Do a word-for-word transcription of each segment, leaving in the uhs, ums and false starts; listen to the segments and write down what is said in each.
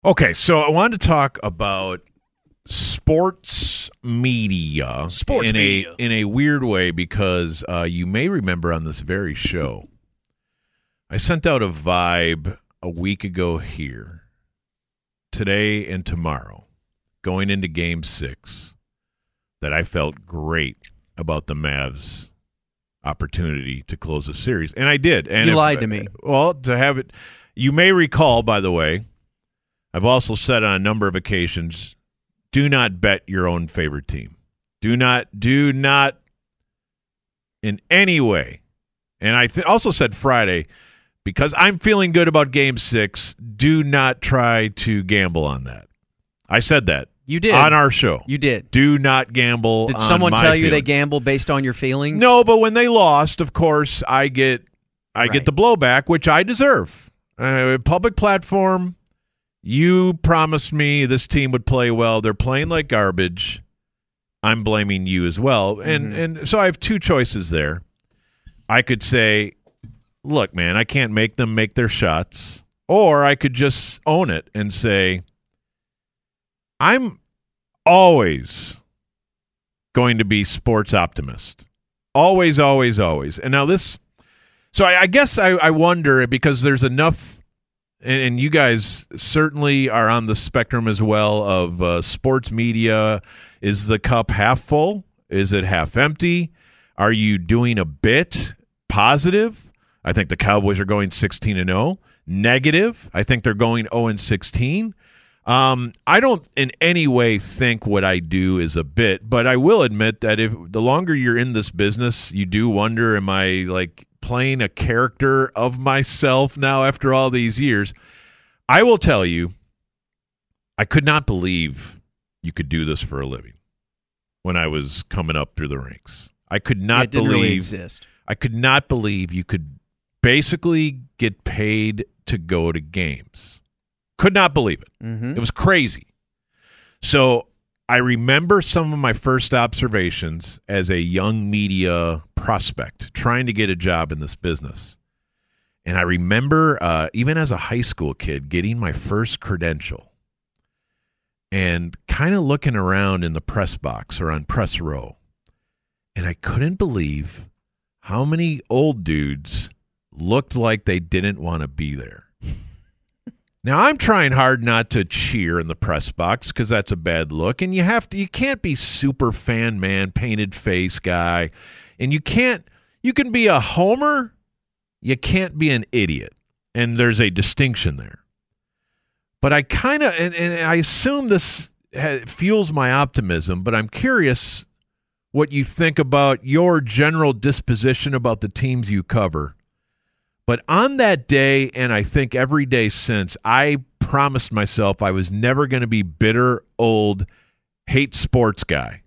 Okay, so I wanted to talk about sports media, Sports in media. a in a weird way because uh, you may remember on this very show, I sent out a vibe a week ago here, today and tomorrow, going into Game Six, that I felt great about the Mavs' opportunity to close the series, and I did. And You if, lied to me. Well, to have it, you may recall, by the way, I've also said on a number of occasions, do not bet your own favorite team. Do not, do not in any way. And I th- also said Friday, because I'm feeling good about Game Six, do not try to gamble on that. I said that. You did. On our show. You did. Do not gamble Did on someone my tell you they feelings. gamble based on your feelings? No, but when they lost, of course, I get I Right. get the blowback, which I deserve. Uh, public platform, you promised me this team would play well. They're playing like garbage. I'm blaming you as well. And Mhm. and so I have two choices there. I could say, look, man, I can't make them make their shots. Or I could just own it and say, I'm always going to be sports optimist. Always, always, always. And now this, so I, I guess I, I wonder, because there's enough, and, and you guys certainly are on the spectrum as well of uh, sports media. Is the cup half full? Is it half empty? Are you doing a bit positive? I think the Cowboys are going sixteen and oh. Negative, I think they're going oh and sixteen. Um, I don't in any way think what I do is a bit, but I will admit that if the longer you're in this business, you do wonder, am I like playing a character of myself now after all these years? I will tell you, I could not believe you could do this for a living when I was coming up through the ranks. I could not it didn't believe really exist. I could not believe you could basically get paid to go to games. Could not believe it. Mm-hmm. It was crazy. So I remember some of my first observations as a young media prospect trying to get a job in this business. And I remember uh, even as a high school kid getting my first credential and kind of looking around in the press box or on press row. And I couldn't believe how many old dudes looked like they didn't want to be there. Now, I'm trying hard not to cheer in the press box because that's a bad look, and you have to. You can't be super fan man, painted face guy, and you can't. You can be a homer, you can't be an idiot, and there's a distinction there. But I kind of, and, and I assume this ha- fuels my optimism, but I'm curious what you think about your general disposition about the teams you cover. But on that day, and I think every day since, I promised myself I was never going to be bitter, old, hate sports guy.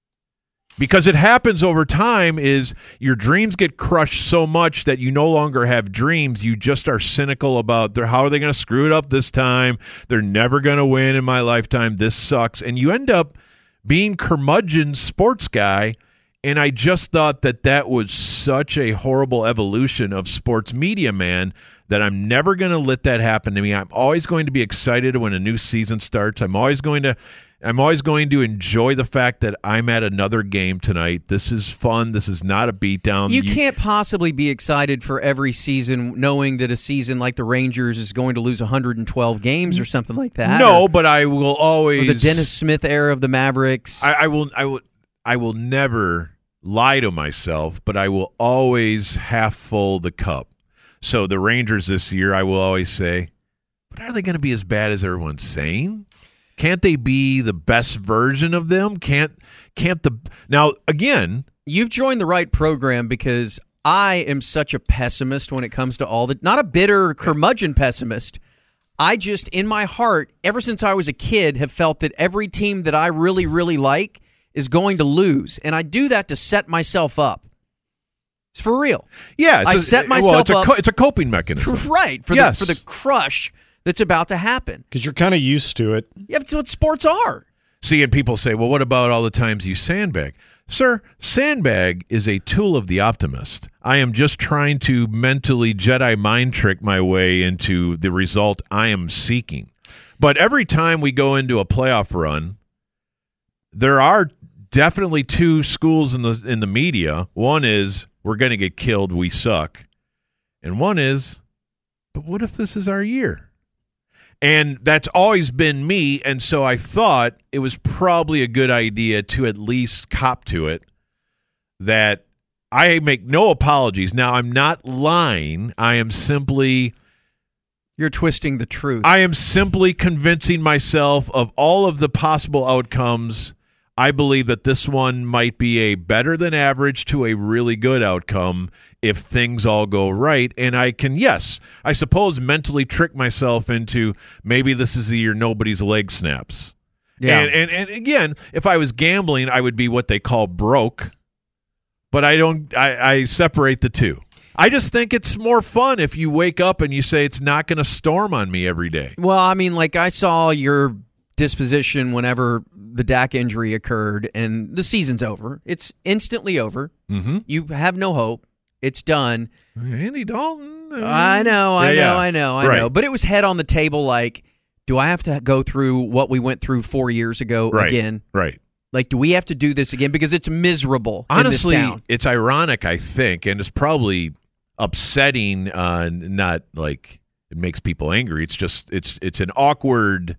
Because it happens over time is your dreams get crushed so much that you no longer have dreams. You just are cynical about their, how are they going to screw it up this time? They're never going to win in my lifetime. This sucks. And you end up being curmudgeon sports guy. And I just thought that that was such a horrible evolution of sports media, man, that I'm never going to let that happen to me. I'm always going to be excited when a new season starts. I'm always going to I'm always going to enjoy the fact that I'm at another game tonight. This is fun. This is not a beatdown. You can't possibly be excited for every season knowing that a season like the Rangers is going to lose one hundred twelve games or something like that. No, or, but I will always or the Dennis Smith era of the Mavericks. I, I will I will I will never lie to myself, but I will always half full the cup. So the Rangers this year, I will always say, but are they going to be as bad as everyone's saying? Can't they be the best version of them? Can't can't the now again? You've joined the right program because I am such a pessimist when it comes to all the not a bitter curmudgeon pessimist. I just in my heart, ever since I was a kid, have felt that every team that I really, really like is going to lose. And I do that to set myself up. It's for real. Yeah, it's I a, set myself well, it's a up. co- it's a coping mechanism, Right, for yes. the for the crush that's about to happen. Because you're kind of used to it. Yeah, that's what sports are. See, and people say, well, what about all the times you sandbag? Sir, sandbag is a tool of the optimist. I am just trying to mentally Jedi mind trick my way into the result I am seeking. But every time we go into a playoff run, there are definitely two schools in the in the media. One is we're going to get killed, we suck. And one is, but what if this is our year? And that's always been me, and so I thought it was probably a good idea to at least cop to it, that I make no apologies. Now, I'm not lying. I am simply... You're twisting the truth. I am simply convincing myself of all of the possible outcomes. I believe that this one might be a better than average to a really good outcome if things all go right. And I can, yes, I suppose mentally trick myself into maybe this is the year nobody's leg snaps. Yeah. And, and, and again, if I was gambling, I would be what they call broke. But I don't, I, I separate the two. I just think it's more fun if you wake up and you say it's not going to storm on me every day. Well, I mean, like I saw your disposition whenever the Dak injury occurred and the season's over. It's instantly over. Mm-hmm. You have no hope. It's done. Andy Dalton. Uh, I know, I yeah, know, yeah. I know, I right. know. But it was head on the table like, do I have to go through what we went through four years ago right. again? Right. Like, do we have to do this again? Because it's miserable Honestly, in this town. It's ironic, I think, and it's probably upsetting, uh, not like it makes people angry. It's just it's it's an awkward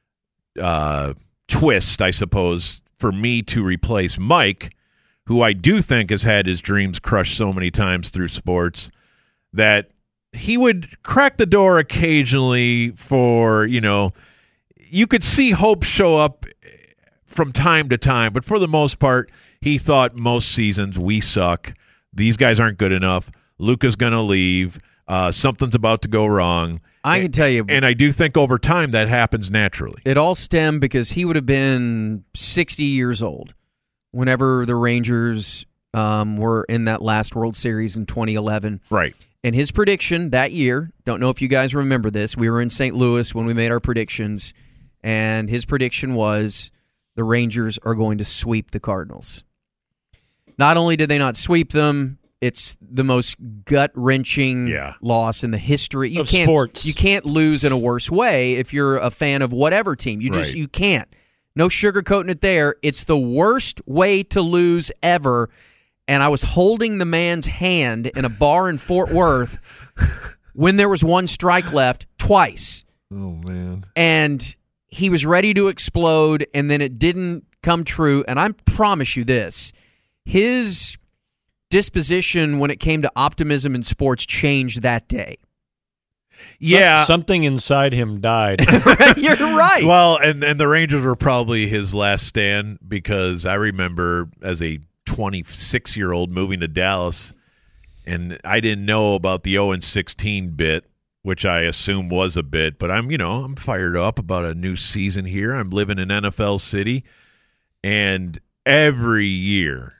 uh, twist, I suppose, for me to replace Mike, who I do think has had his dreams crushed so many times through sports that he would crack the door occasionally for, you know, you could see hope show up from time to time, but for the most part, he thought most seasons we suck. These guys aren't good enough. Luka's going to leave. Uh, something's about to go wrong. I can tell you. And I do think over time that happens naturally. It all stemmed because he would have been sixty years old whenever the Rangers um, were in that last World Series in twenty eleven. Right. And his prediction that year, don't know if you guys remember this, we were in Saint Louis when we made our predictions, and his prediction was the Rangers are going to sweep the Cardinals. Not only did they not sweep them, it's the most gut-wrenching yeah. loss in the history. You of can't, sports. You can't lose in a worse way if you're a fan of whatever team. You just right. you can't. No sugarcoating it there. It's the worst way to lose ever. And I was holding the man's hand in a bar in Fort Worth when there was one strike left twice. Oh, man. And he was ready to explode, and then it didn't come true. And I promise you this, his disposition when it came to optimism in sports changed that day. Yeah. Something inside him died. You're right. Well, and, and the Rangers were probably his last stand, because I remember as a twenty-six-year-old moving to Dallas, and I didn't know about the oh and sixteen bit, which I assume was a bit, but I'm, you know, I'm fired up about a new season here. I'm living in N F L City, and every year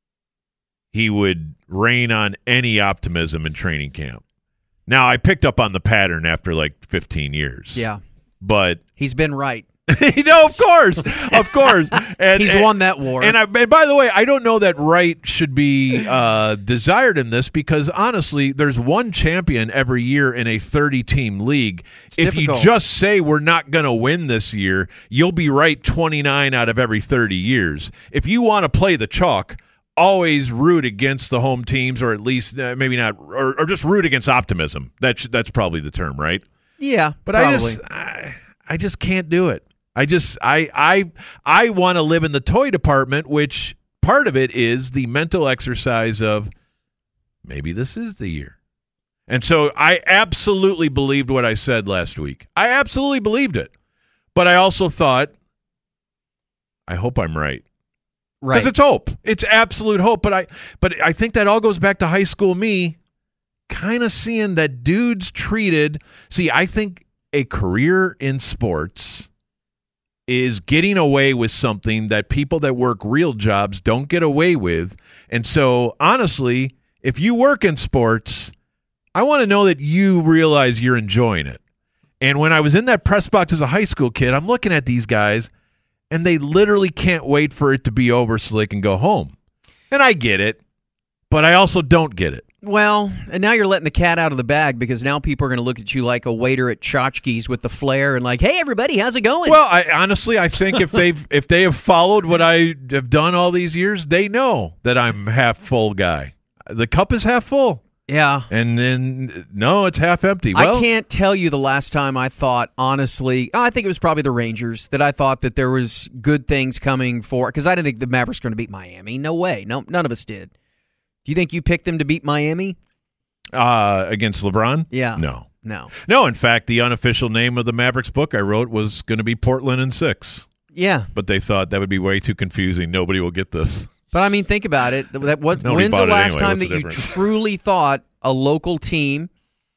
he would rain on any optimism in training camp. Now, I picked up on the pattern after like fifteen years. Yeah. But he's been right. no, of course, of course. And, he's and, won that war. And, I, and by the way, I don't know that right should be uh, desired in this, because honestly, there's one champion every year in a thirty-team league. It's if difficult. you just say we're not going to win this year, you'll be right twenty-nine out of every thirty years. If you want to play the chalk, always root against the home teams, or at least uh, maybe not, or, or just root against optimism. That's that's probably the term, right? Yeah, but probably. I just I, I just can't do it. I just I I I want to live in the toy department, which part of it is the mental exercise of maybe this is the year. And so I absolutely believed what I said last week. I absolutely believed it. But I also thought, I hope I'm right. Right. Because it's hope. It's absolute hope. But I but I think that all goes back to high school me kind of seeing that dudes treated. See, I think a career in sports is getting away with something that people that work real jobs don't get away with. And so, honestly, if you work in sports, I want to know that you realize you're enjoying it. And when I was in that press box as a high school kid, I'm looking at these guys, and they literally can't wait for it to be over so they can go home. And I get it, but I also don't get it. Well, and now you're letting the cat out of the bag because now people are going to look at you like a waiter at Tchotchkes with the flair and like, hey, everybody, how's it going? Well, I honestly, I think if they've if they have followed what I have done all these years, they know that I'm half full guy. The cup is half full. Yeah. And then, no, it's half empty. Well, I can't tell you the last time I thought, honestly, I think it was probably the Rangers, that I thought that there was good things coming for, because I didn't think the Mavericks were going to beat Miami. No way. No, none of us did. Do you think you picked them to beat Miami? Uh, against LeBron? Yeah. No. No. No, in fact, the unofficial name of the Mavericks book I wrote was going to be Portland in six. Yeah. But they thought that would be way too confusing. Nobody will get this. But, I mean, think about it. That what, Nobody when's the bought it last anyway. time What's that the you difference? truly thought a local team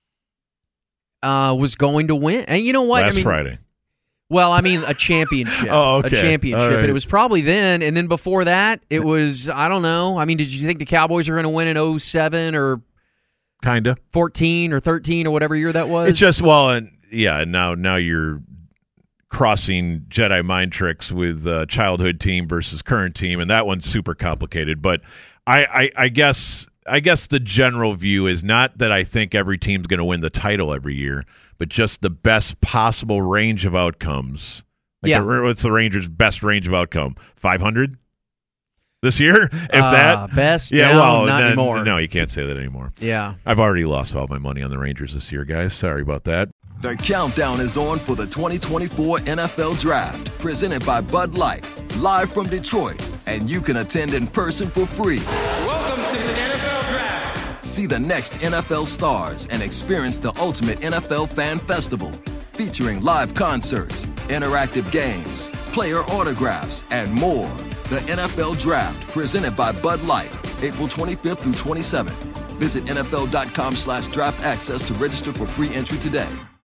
uh, was going to win? And you know what? Last I mean, Friday. Well, I mean, a championship. Oh, okay. A championship. All right. And it was probably then. And then before that, it was, I don't know. I mean, did you think the Cowboys were going to win in oh seven or Kind of. fourteen or thirteen or whatever year that was? It's just, well, and yeah, now now you're crossing Jedi mind tricks with uh, childhood team versus current team, and that one's super complicated. But I, I, I guess I guess the general view is not that I think every team's going to win the title every year, but just the best possible range of outcomes. Like Yeah. the, what's the Rangers' best range of outcome? five hundred this year? If Uh, that? best? Yeah, No, well, not then- anymore. No, you can't say that anymore. Yeah. I've already lost all my money on the Rangers this year, guys. Sorry about that. The countdown is on for the twenty twenty-four N F L Draft, presented by Bud Light, live from Detroit, and you can attend in person for free. Welcome to the N F L Draft. See the next N F L stars and experience the ultimate N F L fan festival, featuring live concerts, interactive games, player autographs, and more. The N F L Draft, presented by Bud Light, April twenty-fifth through twenty-seventh. Visit N F L dot com slash draft access to register for free entry today.